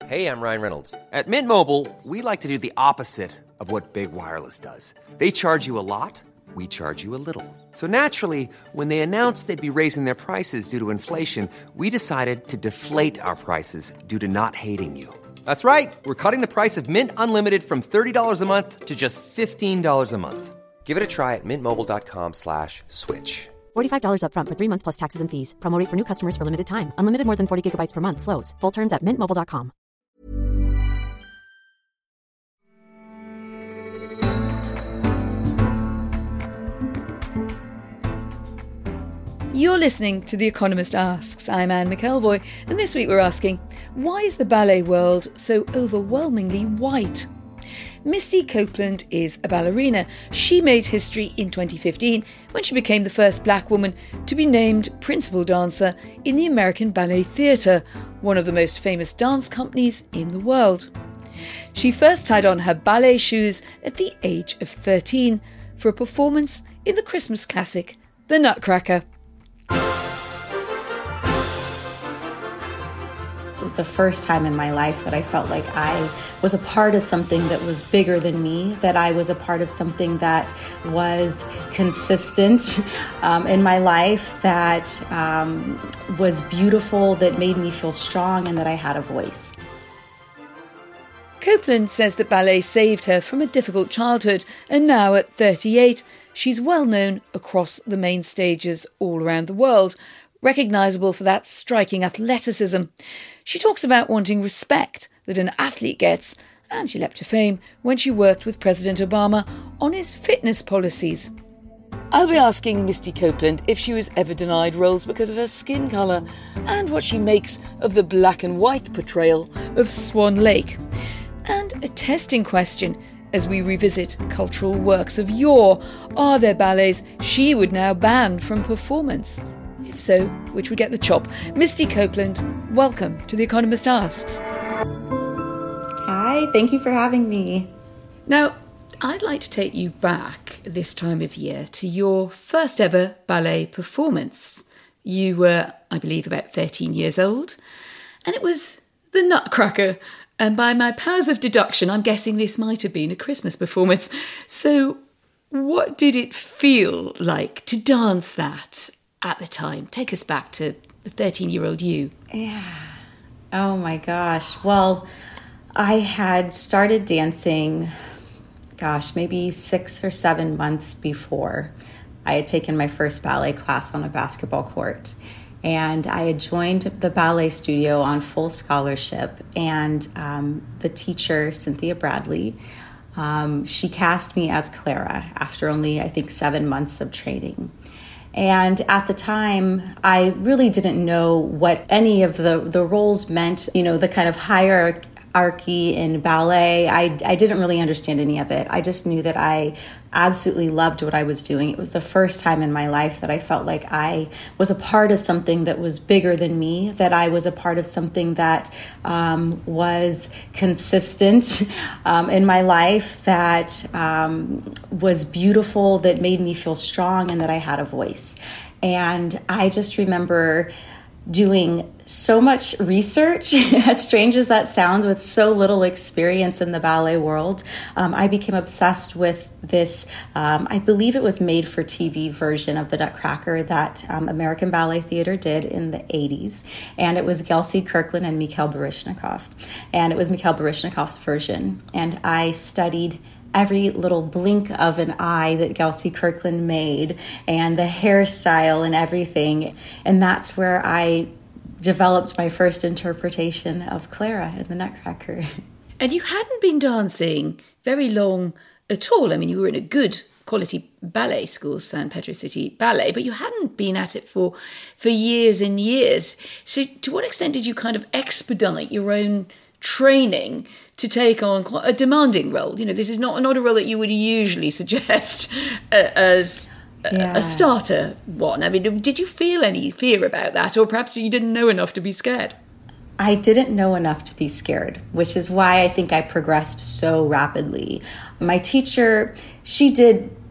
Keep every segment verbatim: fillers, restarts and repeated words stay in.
Hey, I'm Ryan Reynolds. At Mint Mobile, we like to do the opposite of what Big Wireless does. They charge you a lot, we charge you a little. So naturally, when they announced they'd be raising their prices due to inflation, we decided to deflate our prices due to not hating you. That's right. We're cutting the price of Mint Unlimited from thirty dollars a month to just fifteen dollars a month. Give it a try at mintmobile.com slash switch. forty-five dollars up front for three months plus taxes and fees. Promo rate for new customers for limited time. Unlimited more than forty gigabytes per month. Slows full terms at mint mobile dot com. You're listening to The Economist Asks. I'm Anne McElvoy, and this week we're asking, why is the ballet world so overwhelmingly white? Misty Copeland is a ballerina. She made history in twenty fifteen when she became the first black woman to be named principal dancer in the American Ballet Theatre, one of the most famous dance companies in the world. She first tied on her ballet shoes at the age of thirteen for a performance in the Christmas classic, The Nutcracker. It was the first time in my life that I felt like I was a part of something that was bigger than me, that I was a part of something that was consistent um, in my life, that um, was beautiful, that made me feel strong, and that I had a voice. Copeland says that ballet saved her from a difficult childhood, and now at thirty-eight, she's well known across the main stages all around the world, recognisable for that striking athleticism. She talks about wanting respect that an athlete gets, and she leapt to fame when she worked with President Obama on his fitness policies. I'll be asking Misty Copeland if she was ever denied roles because of her skin colour, and what she makes of the black and white portrayal of Swan Lake. And a testing question as we revisit cultural works of yore. Are there ballets she would now ban from performance? If so, which would get the chop? Misty Copeland, welcome to The Economist Asks. Hi, thank you for having me. Now, I'd like to take you back this time of year to your first ever ballet performance. You were, I believe, about thirteen years old, and it was The Nutcracker. And by my powers of deduction, I'm guessing this might have been a Christmas performance. So what did it feel like to dance that at the time? Take us back to the thirteen-year-old you. Yeah. Oh my gosh. Well, I had started dancing, gosh, maybe six or seven months before. I had taken my first ballet class on a basketball court. And I had joined the ballet studio on full scholarship. And um, the teacher, Cynthia Bradley, um, she cast me as Clara after only, I think, seven months of training. And at the time, I really didn't know what any of the, the roles meant, you know, the kind of hierarchy in ballet. I, I didn't really understand any of it. I just knew that I absolutely loved what I was doing. It was the first time in my life that I felt like I was a part of something that was bigger than me, that I was a part of something that um, was consistent um, in my life, that um, was beautiful, that made me feel strong, and that I had a voice. And I just remember doing so much research, as strange as that sounds, with so little experience in the ballet world. Um, I became obsessed with this, um, I believe it was made for T V version of the Nutcracker that um, American Ballet Theatre did in the eighties. And it was Gelsey Kirkland and Mikhail Baryshnikov. And it was Mikhail Baryshnikov's version. And I studied every little blink of an eye that Gelsey Kirkland made, and the hairstyle and everything. And that's where I developed my first interpretation of Clara in the Nutcracker. And you hadn't been dancing very long at all. I mean, you were in a good quality ballet school, San Pedro City Ballet, but you hadn't been at it for, for years and years. So to what extent did you kind of expedite your own training to take on quite a demanding role? You know, this is not, not a role that you would usually suggest uh, as a, yeah. a starter one. I mean, did you feel any fear about that, or perhaps you didn't know enough to be scared? I didn't know enough to be scared, which is why I think I progressed so rapidly. My teacher, she did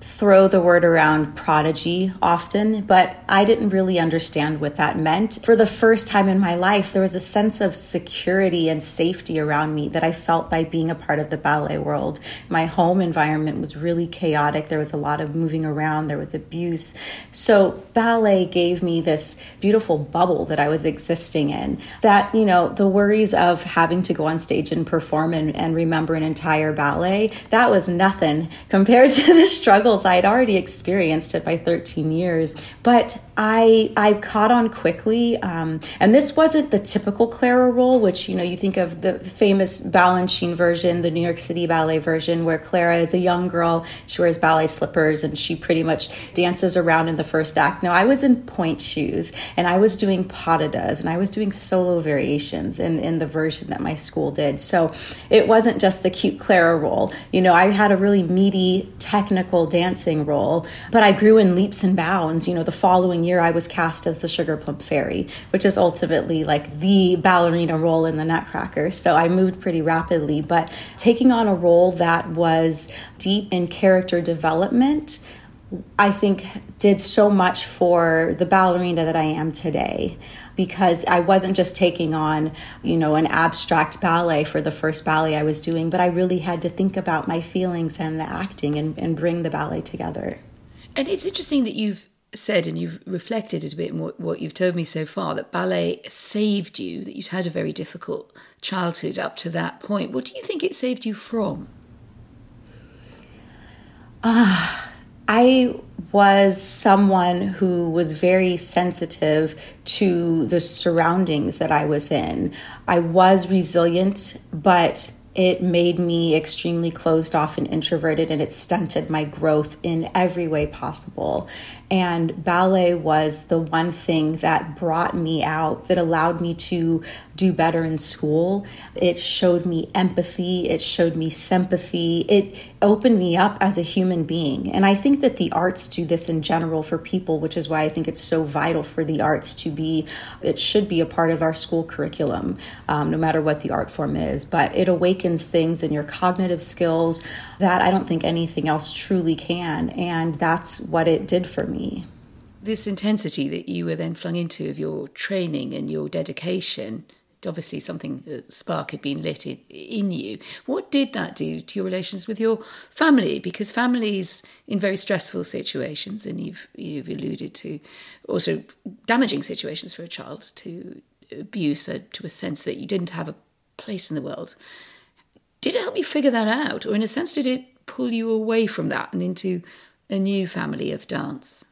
throw the word around prodigy often, but I didn't really understand what that meant. For the first time in my life, there was a sense of security and safety around me that I felt by being a part of the ballet world. My home environment was really chaotic. There was a lot of moving around. There was abuse. So ballet gave me this beautiful bubble that I was existing in, that, you know, the worries of having to go on stage and perform and, and remember an entire ballet, that was nothing compared to the struggle I had already experienced it by thirteen years. But I I caught on quickly. Um, and this wasn't the typical Clara role, which, you know, you think of the famous Balanchine version, the New York City ballet version, where Clara is a young girl. She wears ballet slippers and she pretty much dances around in the first act. No, I was in pointe shoes and I was doing pas de deux and I was doing solo variations in, in the version that my school did. So it wasn't just the cute Clara role. You know, I had a really meaty, technical dance dancing role, but I grew in leaps and bounds. You know, the following year I was cast as the Sugar Plum Fairy, which is ultimately like the ballerina role in the Nutcracker. So I moved pretty rapidly, but taking on a role that was deep in character development, I think did so much for the ballerina that I am today, because I wasn't just taking on, you know, an abstract ballet for the first ballet I was doing, but I really had to think about my feelings and the acting and, and bring the ballet together. And it's interesting that you've said, and you've reflected a bit on what, what you've told me so far, that ballet saved you, that you'd had a very difficult childhood up to that point. What do you think it saved you from? Ah. Uh, I was someone who was very sensitive to the surroundings that I was in. I was resilient, but it made me extremely closed off and introverted, and it stunted my growth in every way possible. And ballet was the one thing that brought me out, that allowed me to do better in school. It showed me empathy. It showed me sympathy. It opened me up as a human being. And I think that the arts do this in general for people, which is why I think it's so vital for the arts to be, it should be a part of our school curriculum, um, no matter what the art form is. But it awakens things in your cognitive skills that I don't think anything else truly can. And that's what it did for me. This intensity that you were then flung into of your training and your dedication, obviously something, a spark had been lit in, in you. What did that do to your relations with your family? Because families in very stressful situations, and you've you've alluded to also damaging situations for a child, to abuse, uh, to a sense that you didn't have a place in the world. Did it help you figure that out? Or in a sense, did it pull you away from that and into a new family of dance?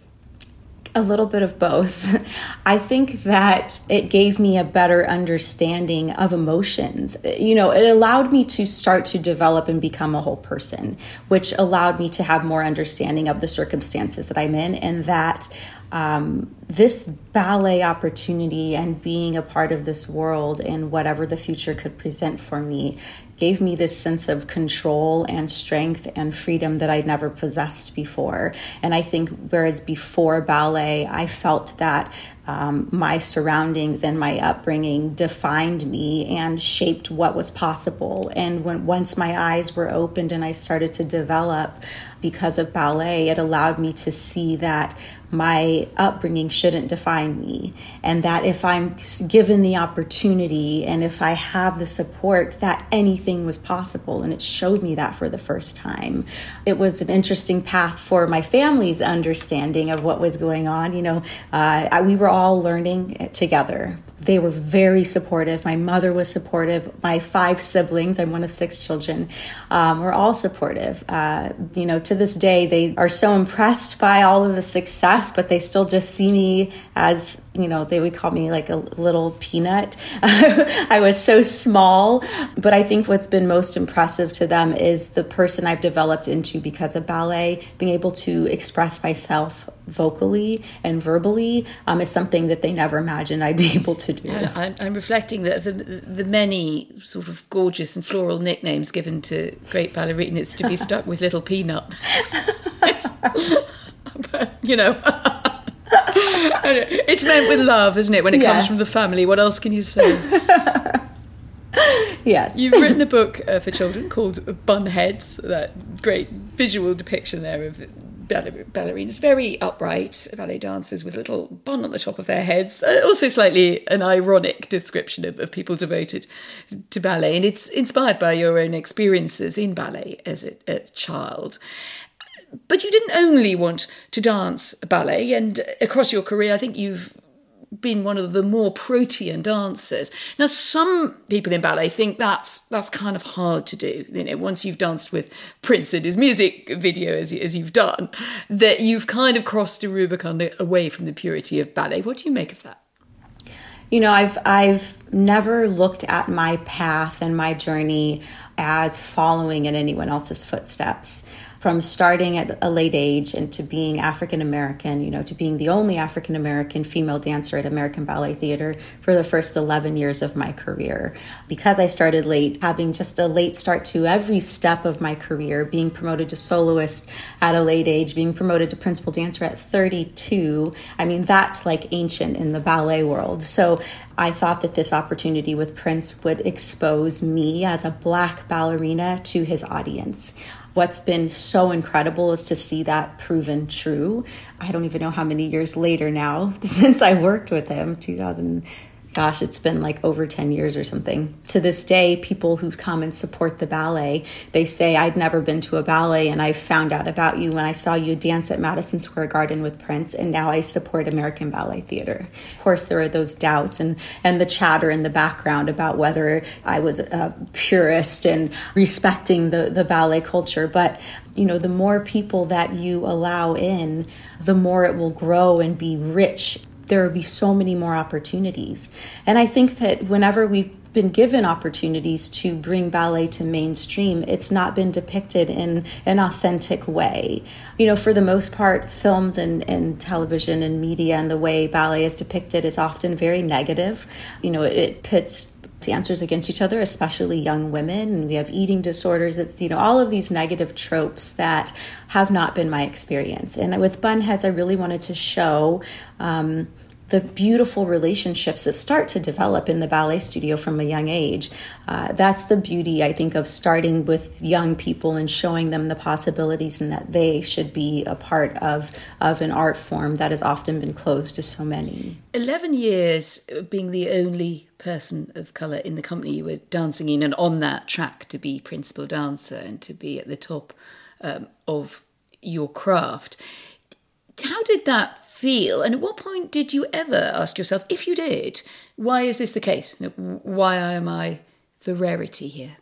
A little bit of both. I think that it gave me a better understanding of emotions. You know, it allowed me to start to develop and become a whole person, which allowed me to have more understanding of the circumstances that I'm in, and that um, this ballet opportunity and being a part of this world and whatever the future could present for me gave me this sense of control and strength and freedom that I'd never possessed before. And I think whereas before ballet, I felt that um, my surroundings and my upbringing defined me and shaped what was possible. And when once my eyes were opened and I started to develop because of ballet, it allowed me to see that my upbringing shouldn't define me, and that if I'm given the opportunity and if I have the support, that anything was possible. And it showed me that for the first time. It was an interesting path for my family's understanding of what was going on. You know, uh, I, we were all learning together. They were very supportive. My mother was supportive. My five siblings, I'm one of six children, um, were all supportive. Uh, you know, to this day, they are so impressed by all of the success, but they still just see me as, you know, they would call me like a little peanut. I was so small, but I think what's been most impressive to them is the person I've developed into because of ballet. Being able to express myself vocally and verbally um, is something that they never imagined I'd be able to do. I'm, I'm reflecting that the, the many sort of gorgeous and floral nicknames given to great ballerinas to be stuck with Little Peanut. It's, you know, it's meant with love, isn't it? When it yes. comes from the family, what else can you say? Yes. You've written a book uh, for children called Bun Heads, that great visual depiction there of baller- ballerinas, very upright ballet dancers with a little bun on the top of their heads. Uh, also slightly an ironic description of, of people devoted to ballet. And it's inspired by your own experiences in ballet as a, a child. But you didn't only want to dance ballet, and across your career, I think you've been one of the more protean dancers. Now, some people in ballet think that's that's kind of hard to do. You know, once you've danced with Prince in his music video, as, as you've done, that you've kind of crossed a Rubicon away from the purity of ballet. What do you make of that? You know, I've I've never looked at my path and my journey as following in anyone else's footsteps. From starting at a late age and to being African American, you know, to being the only African American female dancer at American Ballet Theater for the first eleven years of my career. Because I started late, having just a late start to every step of my career, being promoted to soloist at a late age, being promoted to principal dancer at thirty-two. I mean, that's like ancient in the ballet world. So I thought that this opportunity with Prince would expose me as a Black ballerina to his audience. What's been so incredible is to see that proven true. I don't even know how many years later now since I worked with him, two thousand, gosh, it's been like over ten years or something. To this day, people who come and support the ballet, they say, I'd never been to a ballet and I found out about you when I saw you dance at Madison Square Garden with Prince, and now I support American Ballet Theater. Of course, there are those doubts and, and the chatter in the background about whether I was a purist and respecting the, the ballet culture. But you know, the more people that you allow in, the more it will grow and be rich. There will be so many more opportunities. And I think that whenever we've been given opportunities to bring ballet to mainstream, it's not been depicted in an authentic way. You know, for the most part, films and, and television and media and the way ballet is depicted is often very negative. You know, it, it pits dancers against each other, especially young women, and we have eating disorders. It's, you know, all of these negative tropes that have not been my experience. And with Bun Heads, I really wanted to show um, the beautiful relationships that start to develop in the ballet studio from a young age. Uh, that's the beauty, I think, of starting with young people and showing them the possibilities and that they should be a part of, of an art form that has often been closed to so many. eleven years being the only person of colour in the company you were dancing in and on that track to be principal dancer and to be at the top um, of your craft. How did that feel? And at what point did you ever ask yourself, if you did, why is this the case? Why am I the rarity here?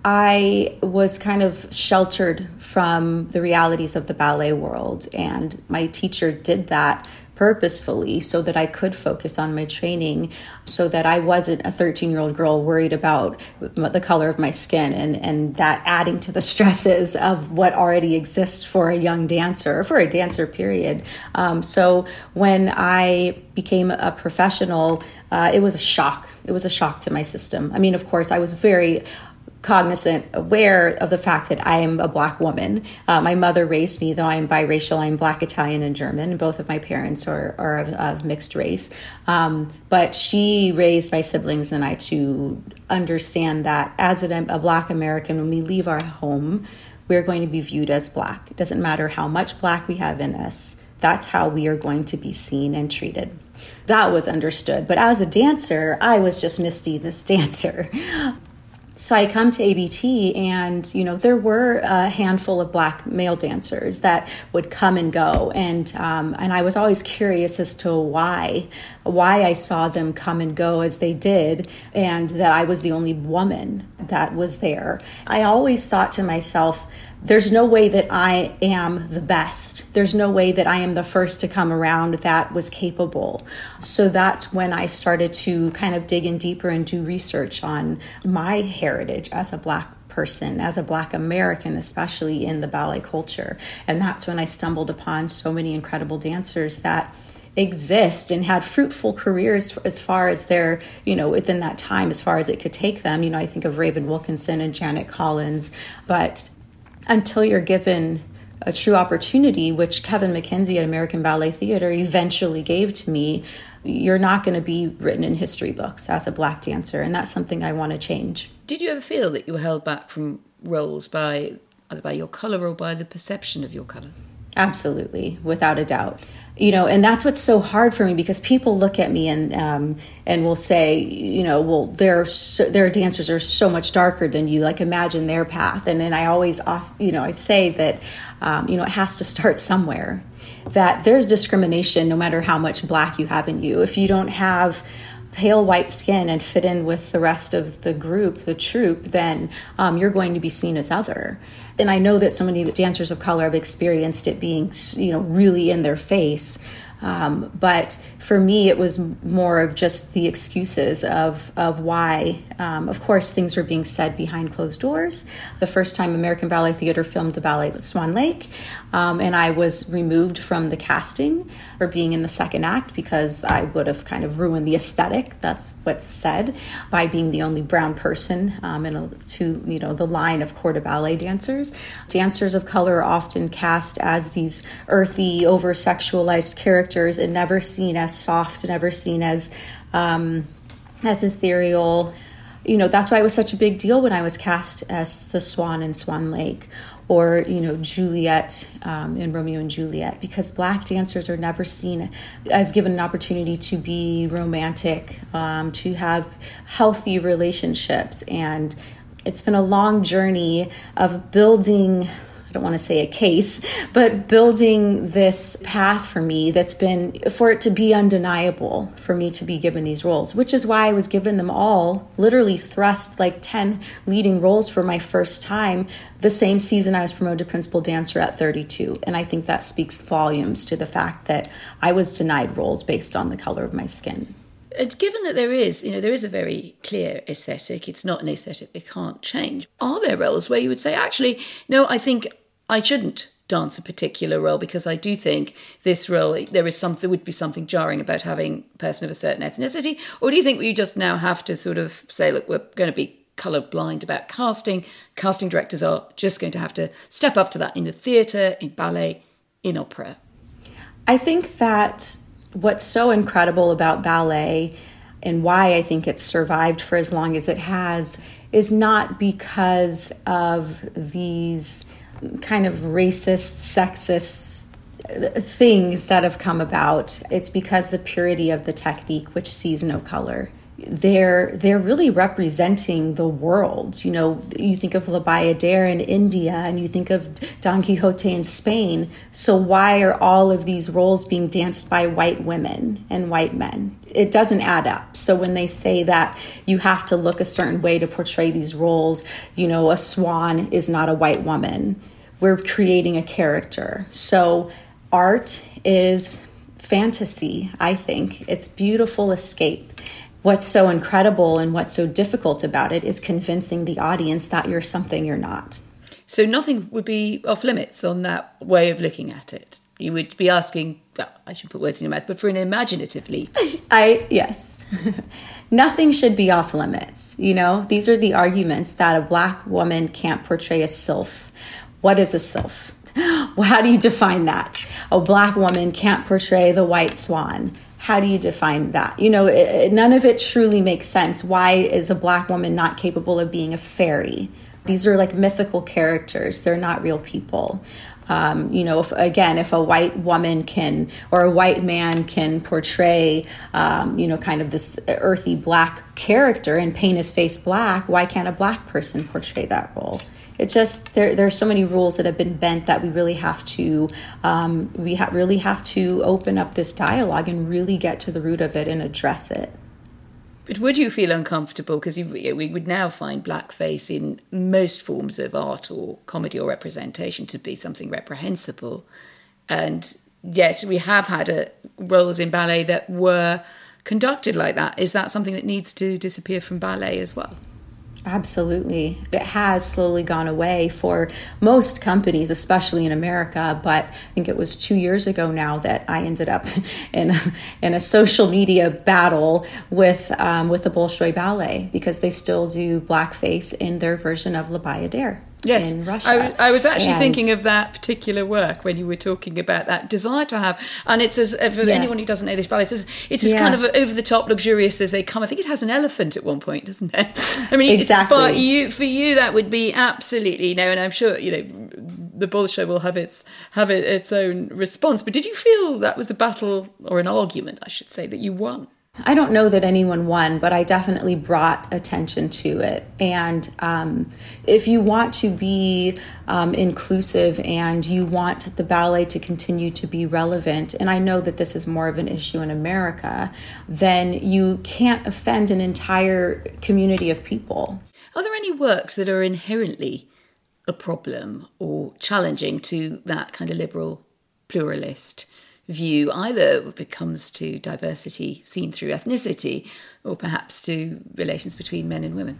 I was kind of sheltered from the realities of the ballet world, and my teacher did that purposefully so that I could focus on my training, so that I wasn't a thirteen-year-old girl worried about the color of my skin and, and that adding to the stresses of what already exists for a young dancer, or for a dancer, period. Um, so when I became a professional, uh, it was a shock. It was a shock to my system. I mean, of course, I was very cognizant, aware of the fact that I am a Black woman. Uh, my mother raised me, though I am biracial. I'm Black, Italian, and German. Both of my parents are, are of, of mixed race. Um, but she raised my siblings and I to understand that as a, a Black American, when we leave our home, we're going to be viewed as Black. It doesn't matter how much Black we have in us. That's how we are going to be seen and treated. That was understood. But as a dancer, I was just Misty, this dancer. So I come to A B T and, you know, there were a handful of Black male dancers that would come and go. And um, and I was always curious as to why, why I saw them come and go as they did, and that I was the only woman that was there. I always thought to myself, there's no way that I am the best. There's no way that I am the first to come around that was capable. So that's when I started to kind of dig in deeper and do research on my heritage as a Black person, as a Black American, especially in the ballet culture. And that's when I stumbled upon so many incredible dancers that exist and had fruitful careers as far as their, you know, within that time, as far as it could take them. You know, I think of Raven Wilkinson and Janet Collins, but until you're given a true opportunity, which Kevin McKenzie at American Ballet Theater eventually gave to me, you're not going to be written in history books as a Black dancer. And that's something I want to change. Did you ever feel that you were held back from roles by either by your colour or by the perception of your colour? Absolutely, without a doubt. You know, and that's what's so hard for me, because people look at me and um, and will say, you know, well, their so, their dancers are so much darker than you. Like, imagine their path. And then I always, off, you know, I say that, um, you know, it has to start somewhere. That there's discrimination no matter how much black you have in you. If you don't have pale white skin and fit in with the rest of the group, the troupe, then um, you're going to be seen as other. And I know that so many dancers of color have experienced it being, you know, really in their face. Um, but for me, it was more of just the excuses of of why. Um, of course, things were being said behind closed doors. The first time American Ballet Theatre filmed the ballet Swan Lake, um, and I was removed from the casting for being in the second act because I would have kind of ruined the aesthetic. That's what's said, by being the only brown person um, in a, to you know the line of corps de ballet dancers. Dancers of color are often cast as these earthy, over-sexualized characters. And never seen as soft, never seen as um, as ethereal. You know, that's why it was such a big deal when I was cast as the Swan in Swan Lake, or, you know, Juliet um, in Romeo and Juliet, because black dancers are never seen as given an opportunity to be romantic, um, to have healthy relationships. And it's been a long journey of building, I don't want to say a case, but building this path for me that's been, for it to be undeniable for me to be given these roles, which is why I was given them all, literally thrust like ten leading roles for my first time, the same season I was promoted to principal dancer at thirty-two. And I think that speaks volumes to the fact that I was denied roles based on the color of my skin. Given that there is, you know, there is a very clear aesthetic, it's not an aesthetic they can't change. Are there roles where you would say, actually, no, I think I shouldn't dance a particular role because I do think this role, there is something, there would be something jarring about having a person of a certain ethnicity? Or do you think we just now have to sort of say, look, we're going to be colour blind about casting. Casting directors are just going to have to step up to that in the theatre, in ballet, in opera. I think that what's so incredible about ballet and why I think it's survived for as long as it has is not because of these kind of racist, sexist things that have come about. It's because the purity of the technique, which sees no color. They're they're really representing the world. You know, you think of La Bayadere in India and you think of Don Quixote in Spain. So why are all of these roles being danced by white women and white men? It doesn't add up. So when they say that you have to look a certain way to portray these roles, you know, a swan is not a white woman. We're creating a character. So art is fantasy, I think. It's beautiful escape. What's so incredible and what's so difficult about it is convincing the audience that you're something you're not. So nothing would be off limits on that way of looking at it. You would be asking, well, I should put words in your mouth, but for an imaginative leap. I, yes. Nothing should be off limits. You know, these are the arguments that a black woman can't portray a sylph. What is a sylph? Well, how do you define that? A black woman can't portray the white swan. How do you define that? You know, it, none of it truly makes sense. Why is a black woman not capable of being a fairy? These are like mythical characters. They're not real people. Um, you know, if, again, if a white woman can, or a white man can portray, um, you know, kind of this earthy black character and paint his face black, why can't a black person portray that role? It's just, there, there are so many rules that have been bent that we really have to, um, we ha- really have to open up this dialogue and really get to the root of it and address it. But would you feel uncomfortable? Because we would now find blackface in most forms of art or comedy or representation to be something reprehensible. And yet we have had a, roles in ballet that were conducted like that. Is that something that needs to disappear from ballet as well? Absolutely. It has slowly gone away for most companies, especially in America. But I think it was two years ago now that I ended up in, in a social media battle with um, with the Bolshoi Ballet because they still do blackface in their version of La Bayadere. Yes, in Russia. I, w- I was actually And- thinking of that particular work when you were talking about that desire to have, and it's as for Yes. anyone who doesn't know this ballet, it's as, it's as Yeah. kind of over the top, luxurious as they come. I think it has an elephant at one point, doesn't it? I mean, Exactly. But you, for you, that would be absolutely no, and I'm sure you know the Bolshoi will have its have it, its own response. But did you feel that was a battle or an argument, I should say, that you won? I don't know that anyone won, but I definitely brought attention to it. And um, if you want to be um, inclusive and you want the ballet to continue to be relevant, and I know that this is more of an issue in America, then you can't offend an entire community of people. Are there any works that are inherently a problem or challenging to that kind of liberal pluralist view, either if it comes to diversity seen through ethnicity or perhaps to relations between men and women?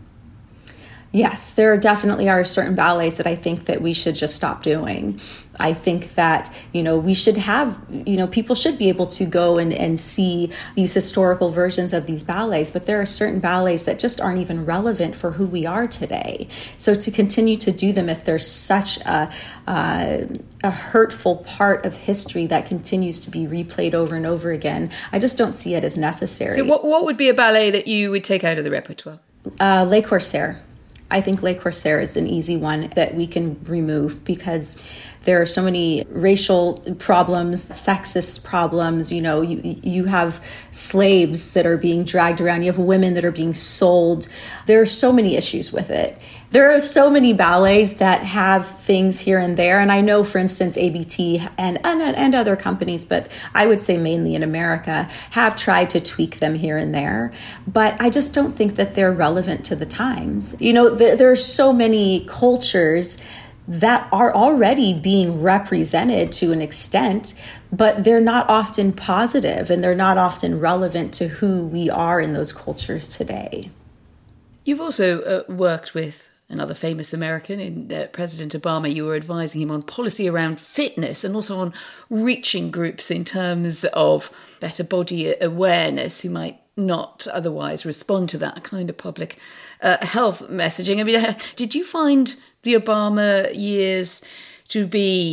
Yes, there definitely are certain ballets that I think that we should just stop doing. I think that, you know, we should have, you know, people should be able to go and, and see these historical versions of these ballets, but there are certain ballets that just aren't even relevant for who we are today. So to continue to do them, if there's such a, uh, a hurtful part of history that continues to be replayed over and over again, I just don't see it as necessary. So what, what would be a ballet that you would take out of the repertoire? Uh, Les Corsaires. I think Les Corsaires is an easy one that we can remove because there are so many racial problems, sexist problems. You know, you you have slaves that are being dragged around. You have women that are being sold. There are so many issues with it. There are so many ballets that have things here and there. And I know, for instance, A B T and, and, and other companies, but I would say mainly in America, have tried to tweak them here and there. But I just don't think that they're relevant to the times. You know, there, there are so many cultures that are already being represented to an extent, but they're not often positive and they're not often relevant to who we are in those cultures today. You've also uh, worked with another famous American, in uh, President Obama. You were advising him on policy around fitness and also on reaching groups in terms of better body awareness who might not otherwise respond to that kind of public uh, health messaging. I mean, uh, did you find the Obama years to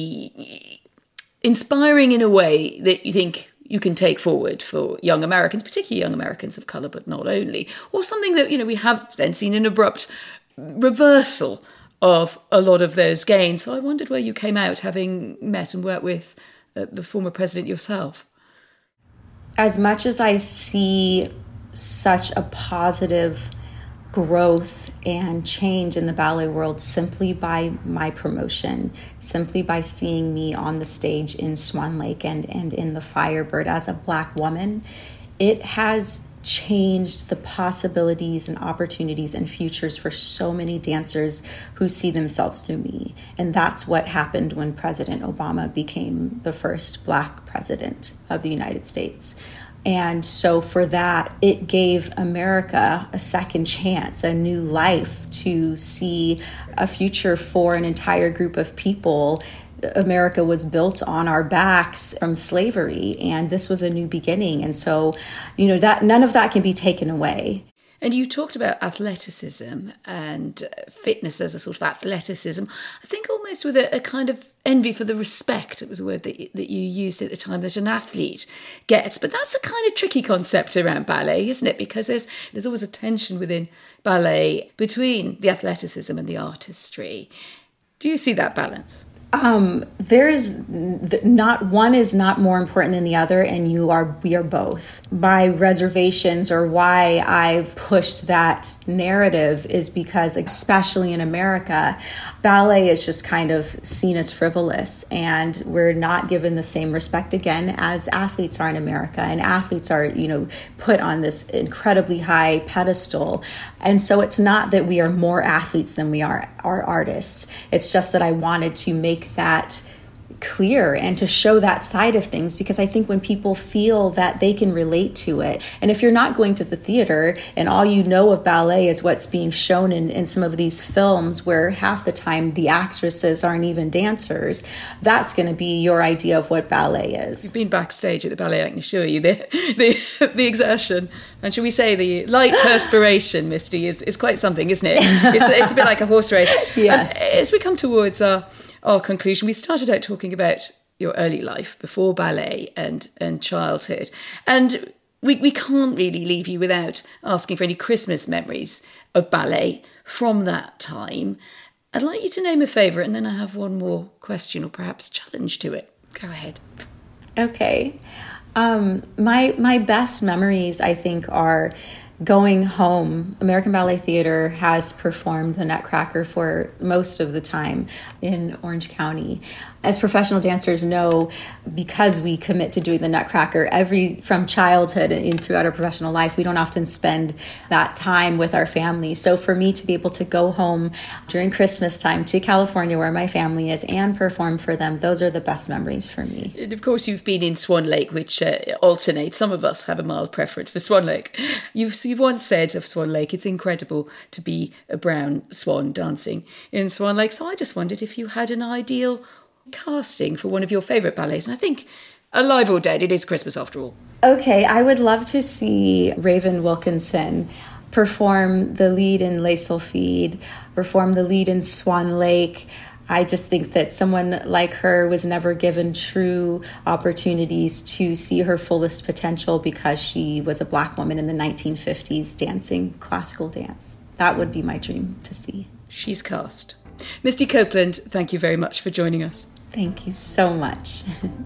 be inspiring in a way that you think you can take forward for young Americans, particularly young Americans of colour, but not only, or something that, you know, we have then seen an abrupt reversal of a lot of those gains? So I wondered where you came out, having met and worked with uh, the former president yourself. As much as I see such a positive growth and change in the ballet world simply by my promotion, simply by seeing me on the stage in Swan Lake and, and in the Firebird as a Black woman, it has changed the possibilities and opportunities and futures for so many dancers who see themselves through me. And that's what happened when President Obama became the first Black president of the United States. And so for that, it gave America a second chance, a new life to see a future for an entire group of people. America was built on our backs from slavery, and this was a new beginning. And so, you know, that none of that can be taken away. And you talked about athleticism and fitness as a sort of athleticism, I think almost with a, a kind of envy for the respect, it was a word that you, that you used at the time, that an athlete gets. But that's a kind of tricky concept around ballet, isn't it? Because there's there's always a tension within ballet between the athleticism and the artistry. Do you see that balance? Um, there is not one is not more important than the other, and you are we are both. My reservations or why I've pushed that narrative is because, especially in America, ballet is just kind of seen as frivolous, and we're not given the same respect again as athletes are in America. And athletes are, you know, put on this incredibly high pedestal. And so it's not that we are more athletes than we are are artists. It's just that I wanted to make that clear and to show that side of things, because I think when people feel that they can relate to it, and if you're not going to the theater and all you know of ballet is what's being shown in, in some of these films where half the time the actresses aren't even dancers, that's going to be your idea of what ballet is. You've been backstage at the ballet, I can assure you. The, the, the exertion, and shall we say the light perspiration, Misty, is, is quite something, isn't it? It's, it's a bit like a horse race. Yes. And as we come towards our, our conclusion, we started out talking about your early life before ballet and, and childhood. And we, we can't really leave you without asking for any Christmas memories of ballet from that time. I'd like you to name a favourite, and then I have one more question or perhaps challenge to it. Go ahead. Okay. Um, my my best memories, I think, are going home. American Ballet Theatre has performed the Nutcracker for most of the time in Orange County. As professional dancers know, because we commit to doing the Nutcracker every from childhood and throughout our professional life, we don't often spend that time with our family. So for me to be able to go home during Christmas time to California, where my family is, and perform for them, those are the best memories for me. And of course, you've been in Swan Lake, which uh, alternates. Some of us have a mild preference for Swan Lake. You've, you've once said of Swan Lake, it's incredible to be a brown swan dancing in Swan Lake. So I just wondered if you had an ideal casting for one of your favourite ballets. And I think, alive or dead, it is Christmas after all. Okay, I would love to see Raven Wilkinson perform the lead in Les Sylphides, perform the lead in Swan Lake. I just think that someone like her was never given true opportunities to see her fullest potential because she was a Black woman in the nineteen fifties dancing classical dance. That would be my dream to see. She's cast. Misty Copeland, thank you very much for joining us. Thank you so much.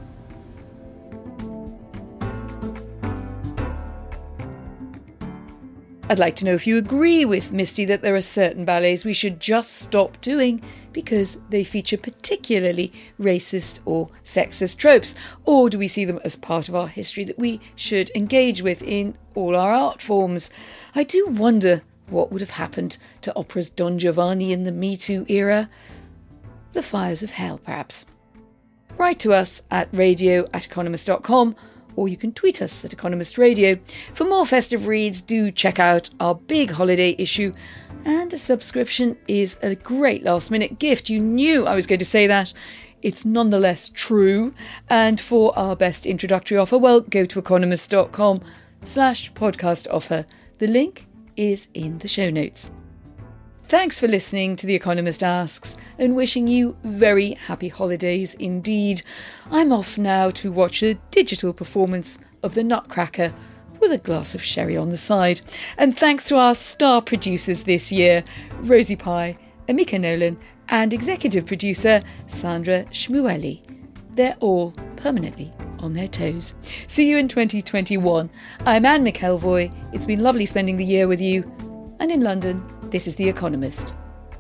I'd like to know if you agree with Misty that there are certain ballets we should just stop doing because they feature particularly racist or sexist tropes, or do we see them as part of our history that we should engage with in all our art forms? I do wonder what would have happened to opera's Don Giovanni in the Me Too era. The fires of hell, perhaps. Write to us at radio at economist dot com, or you can tweet us at Economist Radio. For more festive reads, do check out our big holiday issue, and a subscription is a great last-minute gift. You knew I was going to say that. It's nonetheless true. And for our best introductory offer, well, go to economist dot com slash podcast offer. The link is in the show notes. Thanks for listening to The Economist Asks, and wishing you very happy holidays indeed. I'm off now to watch a digital performance of the Nutcracker with a glass of sherry on the side. And thanks to our star producers this year, Rosie Pye, Amika Nolan, and executive producer Sandra Shmueli. They're all permanently on their toes. See you in twenty twenty-one. I'm Anne McElvoy. It's been lovely spending the year with you. And in London, this is The Economist.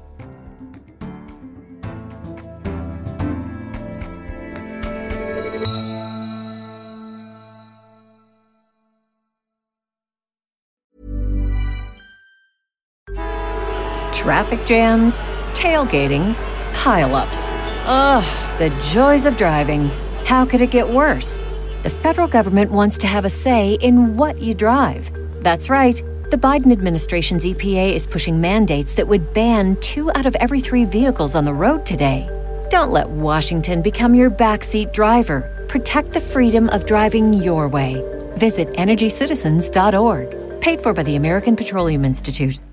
Traffic jams, tailgating, pile-ups. Ugh, the joys of driving. How could it get worse? The federal government wants to have a say in what you drive. That's right. The Biden administration's E P A is pushing mandates that would ban two out of every three vehicles on the road today. Don't let Washington become your backseat driver. Protect the freedom of driving your way. Visit energy citizens dot org. Paid for by the American Petroleum Institute.